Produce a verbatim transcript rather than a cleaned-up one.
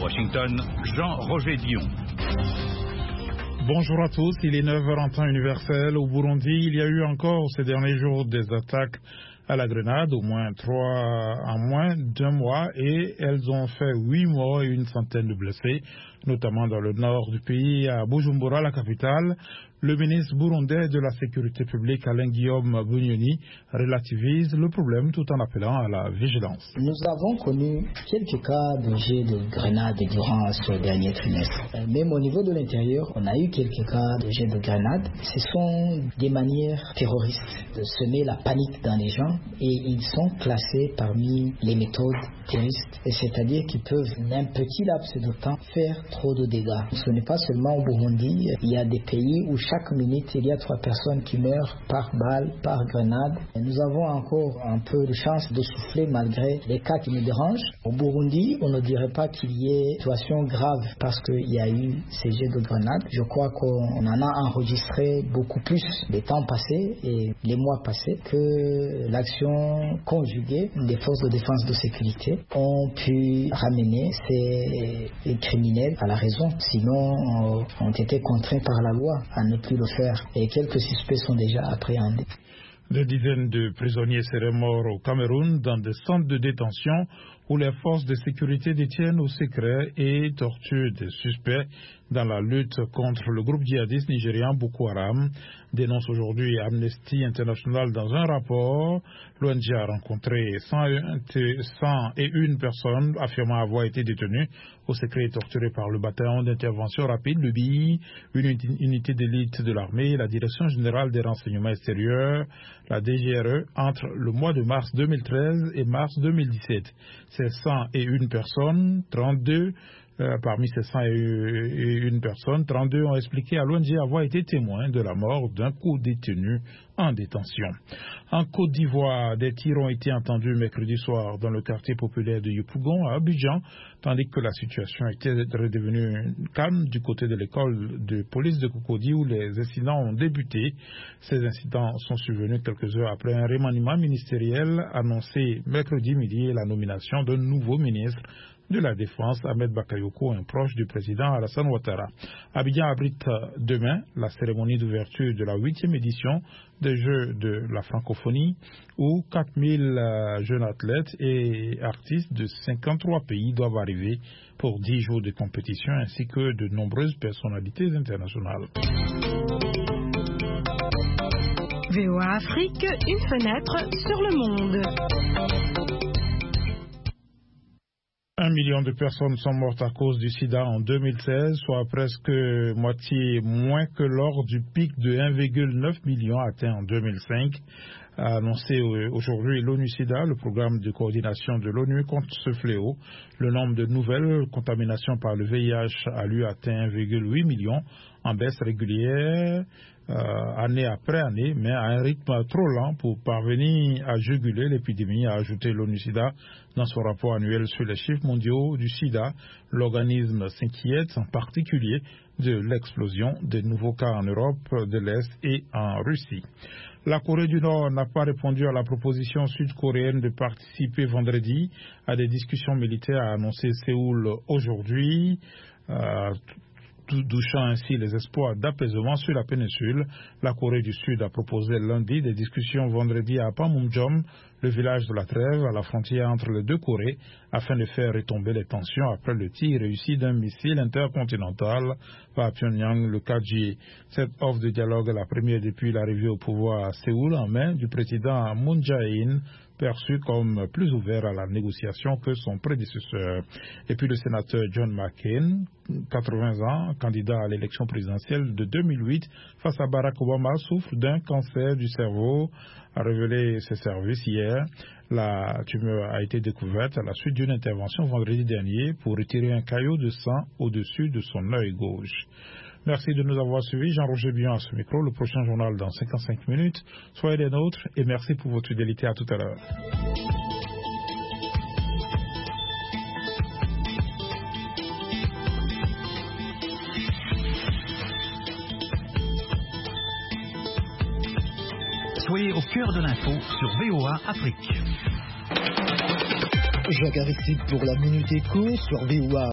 Washington, Jean-Roger Dion. Bonjour à tous, il est neuf heures en temps universel. Au Burundi, il y a eu encore ces derniers jours des attaques à la grenade, au moins trois en moins d'un mois, et elles ont fait huit morts et une centaine de blessés, notamment dans le nord du pays, à Bujumbura, la capitale. Le ministre burundais de la Sécurité publique, Alain-Guillaume Bunyoni, relativise le problème tout en appelant à la vigilance. Nous avons connu quelques cas de jet de grenades durant ce dernier trimestre. Même au niveau de l'intérieur, on a eu quelques cas de jet de grenades. Ce sont des manières terroristes de semer la panique dans les gens et ils sont classés parmi les méthodes terroristes. C'est-à-dire qu'ils peuvent, en un petit laps de temps, faire trop de dégâts. Ce n'est pas seulement au Burundi, il y a des pays où chaque minute, il y a trois personnes qui meurent par balle, par grenade. Et nous avons encore un peu de chance de souffler malgré les cas qui nous dérangent. Au Burundi, on ne dirait pas qu'il y ait une situation grave parce qu'il y a eu ces jets de grenades. Je crois qu'on en a enregistré beaucoup plus les temps passés et les mois passés que l'action conjuguée des forces de défense de sécurité ont pu ramener ces criminels à la raison. Sinon, ont été contraints par la loi à ne plus le faire et quelques suspects sont déjà appréhendés. Des dizaines de prisonniers seraient morts au Cameroun dans des centres de détention où les forces de sécurité détiennent au secret et torturent des suspects dans la lutte contre le groupe djihadiste nigérian Boko Haram, dénonce aujourd'hui Amnesty International dans un rapport. L'O N G a rencontré cent et une personnes affirmant avoir été détenues au secret et torturées par le bataillon d'intervention rapide, le B I, une unité d'élite de l'armée, la Direction générale des renseignements extérieurs, la D G R E, entre le mois de mars deux mille treize et mars deux mille dix-sept. Ces cent et une personnes, trente-deux Euh, parmi ces cent et une personnes, trente-deux ont expliqué à l'O N G avoir été témoins de la mort d'un co-détenu en détention. En Côte d'Ivoire, des tirs ont été entendus mercredi soir dans le quartier populaire de Yopougon à Abidjan, tandis que la situation était redevenue calme du côté de l'école de police de Cocody où les incidents ont débuté. Ces incidents sont survenus quelques heures après un remaniement ministériel annoncé mercredi midi et la nomination d'un nouveau ministre de la Défense, Ahmed Bakayoko, un proche du président Alassane Ouattara. Abidjan abrite demain la cérémonie d'ouverture de la huitième édition des Jeux de la francophonie où quatre mille jeunes athlètes et artistes de cinquante-trois pays doivent arriver pour dix jours de compétition ainsi que de nombreuses personnalités internationales. V O A Afrique, une fenêtre sur le monde. Un million de personnes sont mortes à cause du sida en deux mille seize, soit presque moitié moins que lors du pic de un virgule neuf million atteint en deux mille cinq. A annoncé aujourd'hui l'ONU-SIDA, le programme de coordination de l'ONU contre ce fléau. Le nombre de nouvelles contaminations par le V I H a lui atteint un virgule huit million, en baisse régulière, euh, année après année, mais à un rythme trop lent pour parvenir à juguler l'épidémie, a ajouté l'ONU-SIDA dans son rapport annuel sur les chiffres mondiaux du sida. L'organisme s'inquiète en particulier de l'explosion des nouveaux cas en Europe de l'Est et en Russie. La Corée du Nord n'a pas répondu à la proposition sud-coréenne de participer vendredi à des discussions militaires, a annoncé Séoul aujourd'hui, euh, douchant ainsi les espoirs d'apaisement sur la péninsule. La Corée du Sud a proposé lundi des discussions vendredi à Panmunjom, le village de la trêve à la frontière entre les deux Corées, afin de faire retomber les tensions après le tir réussi d'un missile intercontinental par Pyongyang le quatre juillet. Cette offre de dialogue est la première depuis l'arrivée au pouvoir à Séoul en mai du président Moon Jae-in, perçu comme plus ouvert à la négociation que son prédécesseur. Et puis le sénateur John McCain, quatre-vingts ans, candidat à l'élection présidentielle de deux mille huit face à Barack Obama, souffre d'un cancer du cerveau, a révélé ses services hier. La tumeur a été découverte à la suite d'une intervention vendredi dernier pour retirer un caillot de sang au-dessus de son œil gauche. Merci de nous avoir suivis. Jean-Roger Bion à ce micro. Le prochain journal dans cinquante-cinq minutes. Soyez des nôtres et merci pour votre fidélité. À tout à l'heure. Soyez au cœur de l'info sur V O A Afrique. Jacques Aristide pour la Minute Éco sur V O A.